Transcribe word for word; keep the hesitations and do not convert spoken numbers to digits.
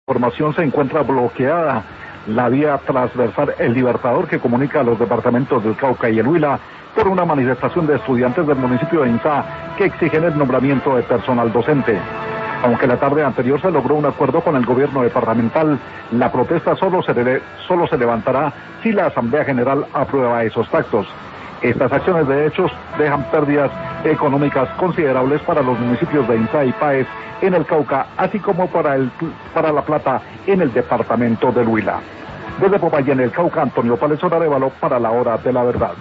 Información se encuentra bloqueada la vía transversal El Libertador que comunica a los departamentos del Cauca y el Huila por una manifestación de estudiantes del municipio de Inzá que exigen el nombramiento de personal docente. Aunque la tarde anterior se logró un acuerdo con el gobierno departamental, la protesta solo se, debe, solo se levantará si la Asamblea General aprueba esos pactos. Estas acciones de hechos dejan pérdidas económicas considerables para los municipios de Inzá y Páez en el Cauca, así como para, el, para La Plata en el departamento del Huila. Desde Popayán, el Cauca, Antonio Palesora Arévalo para la Hora de la Verdad.